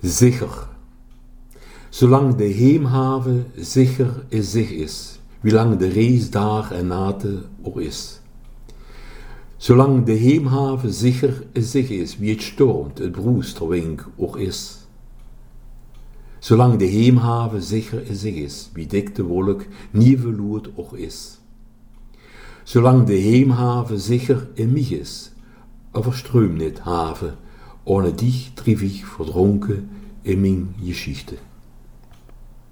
Sicher. Zolang de heemhaven sicher is, wie lang de reis daar en nate ook is. Zolang de heemhaven sicher is, wie het stormt, het broesterwink ook is. Zolang de heemhaven sicher is, wie dik de wolk nieuwe loert ook is. Zolang de heemhaven sicher in mich is, overströmt niet haven, ohne dich trief ich verdronken in mijn Geschichte.